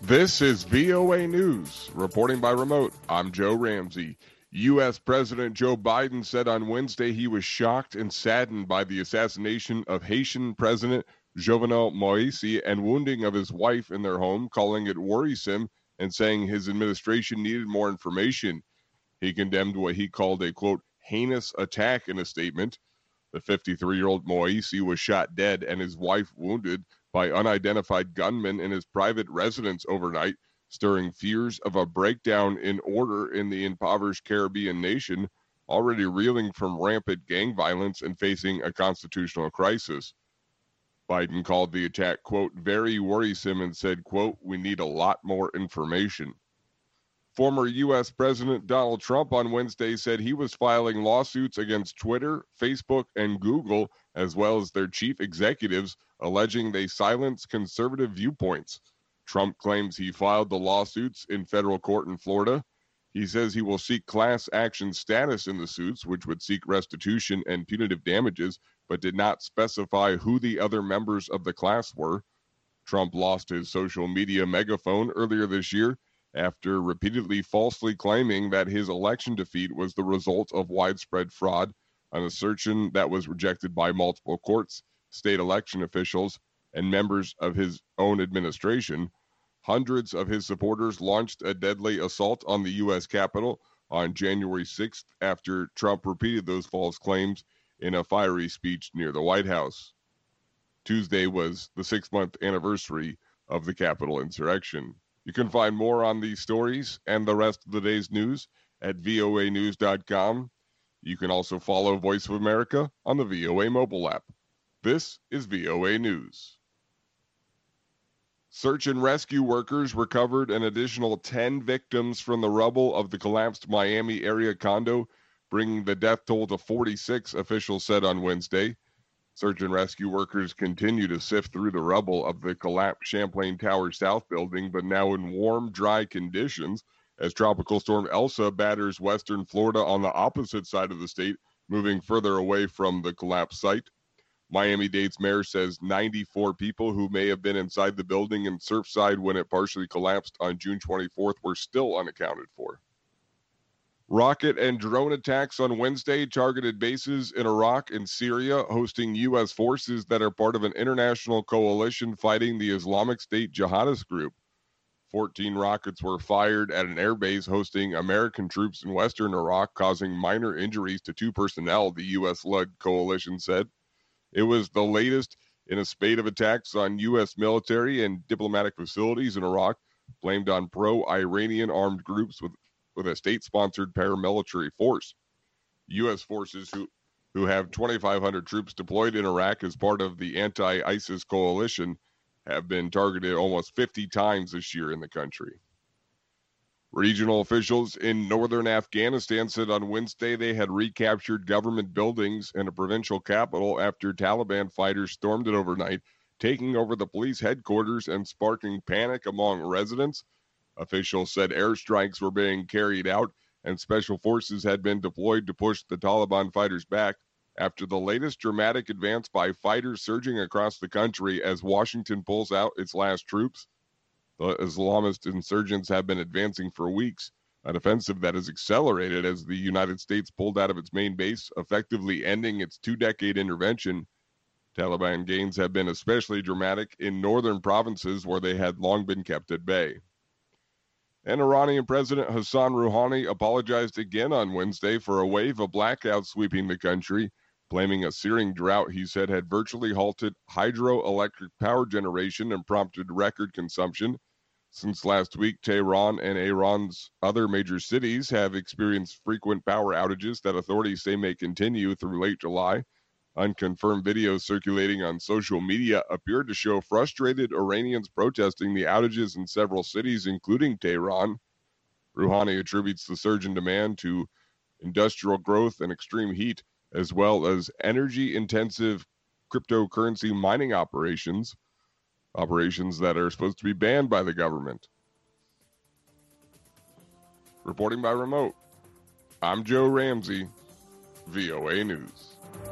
This is VOA News. Reporting by remote, I'm Joe Ramsey. U.S. President Joe Biden said on Wednesday he was shocked and saddened by the assassination of Haitian President Jovenel Moise and wounding of his wife in their home, calling it worrisome and saying his administration needed more information. He condemned what he called a, quote, heinous attack in a statement. The 53-year-old Moise was shot dead and his wife wounded by unidentified gunmen in his private residence overnight, stirring fears of a breakdown in order in the impoverished Caribbean nation, already reeling from rampant gang violence and facing a constitutional crisis. Biden called the attack, quote, very worrisome and said, quote, we need a lot more information. Former U.S. President Donald Trump on Wednesday said he was filing lawsuits against Twitter, Facebook, and Google, as well as their chief executives, alleging they silence conservative viewpoints. Trump claims he filed the lawsuits in federal court in Florida. He says he will seek class action status in the suits, which would seek restitution and punitive damages, but did not specify who the other members of the class were. Trump lost his social media megaphone earlier this year after repeatedly falsely claiming that his election defeat was the result of widespread fraud, an assertion that was rejected by multiple courts, state election officials, and members of his own administration. Hundreds of his supporters launched a deadly assault on the U.S. Capitol on January 6th after Trump repeated those false claims in a fiery speech near the White House. Tuesday was the 6-month anniversary of the Capitol insurrection. You can find more on these stories and the rest of the day's news at voanews.com. You can also follow Voice of America on the VOA mobile app. This is VOA News. Search and rescue workers recovered an additional 10 victims from the rubble of the collapsed Miami area condo, bringing the death toll to 46, officials said on Wednesday. Search and rescue workers continue to sift through the rubble of the collapsed Champlain Tower South building, but now in warm, dry conditions as Tropical Storm Elsa batters western Florida on the opposite side of the state, moving further away from the collapsed site. Miami-Dade's mayor says 94 people who may have been inside the building in Surfside when it partially collapsed on June 24th were still unaccounted for. Rocket and drone attacks on Wednesday targeted bases in Iraq and Syria, hosting U.S. forces that are part of an international coalition fighting the Islamic State jihadist group. 14 rockets were fired at an airbase hosting American troops in western Iraq, causing minor injuries to 2 personnel, the U.S.-led coalition said. It was the latest in a spate of attacks on U.S. military and diplomatic facilities in Iraq, blamed on pro-Iranian armed groups with a state-sponsored paramilitary force. U.S. forces who have 2,500 troops deployed in Iraq as part of the anti-ISIS coalition have been targeted almost 50 times this year in the country. Regional officials in northern Afghanistan said on Wednesday they had recaptured government buildings and a provincial capital after Taliban fighters stormed it overnight, taking over the police headquarters and sparking panic among residents. Officials said airstrikes were being carried out and special forces had been deployed to push the Taliban fighters back after the latest dramatic advance by fighters surging across the country as Washington pulls out its last troops. The Islamist insurgents have been advancing for weeks, an offensive that has accelerated as the United States pulled out of its main base, effectively ending its 2-decade intervention. Taliban gains have been especially dramatic in northern provinces where they had long been kept at bay. And Iranian President Hassan Rouhani apologized again on Wednesday for a wave of blackouts sweeping the country, blaming a searing drought he said had virtually halted hydroelectric power generation and prompted record consumption. Since last week, Tehran and Iran's other major cities have experienced frequent power outages that authorities say may continue through late July. Unconfirmed videos circulating on social media appear to show frustrated Iranians protesting the outages in several cities, including Tehran. Rouhani attributes the surge in demand to industrial growth and extreme heat, as well as energy-intensive cryptocurrency mining operations that are supposed to be banned by the government. Reporting by remote, I'm Joe Ramsey, VOA News.